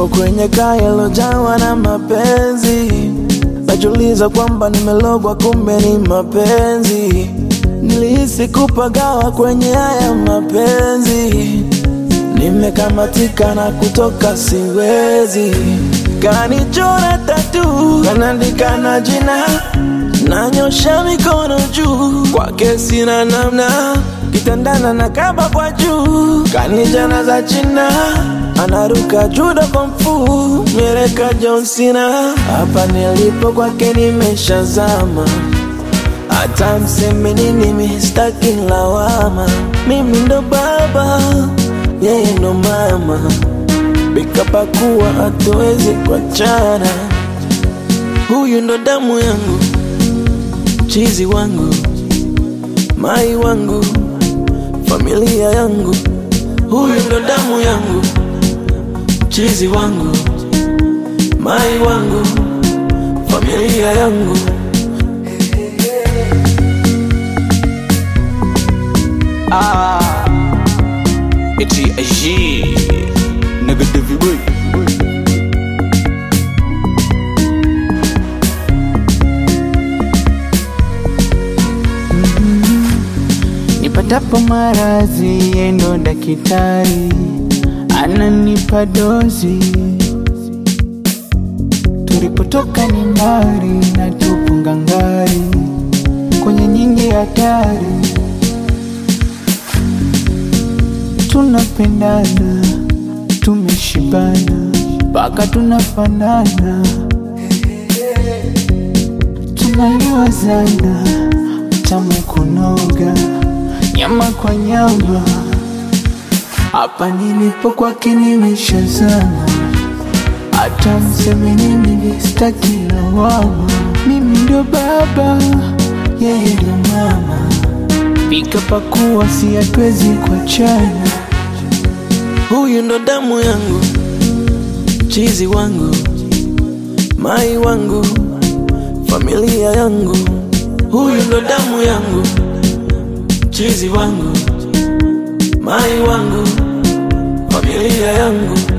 Nipo kwenye kaya lojawa na mapenzi, najiuliza kwamba nimelogwa kumbe ni mapenzi. Nilihisi kupagawa kwenye haya mapenzi, nimekamatika na kutoka siwezi. Kanichora tattoo, kanaandika na jina, nanyosha mikono juu, kwake sina namna, kitandana na kaba kwa juu. Kanijana za China, anaruka judo kumfu, mieleka John Cena. Hapa nilipo kwake nimeshazama, hata mseme nini mimi sitaki lawama. Mimi ndo baba, yeye ndo mama, bikapakuwa hatuwezi kuachana. Huyu ndo damu yangu, chizi wangu, mai wangu, familia yangu. Huyu ndo damu yangu, chizi wangu, mai wangu, familia yangu. Eti aji Negative boy. Nipatapo maradhi endo daktari ananipa dozi. Tulipotoka ni mbali na tupo ngangari kwenye nyingi hatari. Tunapendana, tumeshibana, mpaka tunafanana. Tunaliwazana, tamu kunoga, nyama kwa nyama. Hapa nilipo kwake nimeshazama, hata mseme nini sitaki lawama. Mimi ndo baba, yeye ndo mama, bikapakuwa si hatuwezi kuachana. Huyu ndo damu yangu, chizi wangu, mai wangu, familia yangu. Huyu ndo damu yangu, chizi wangu, mai wangu, familia yangu.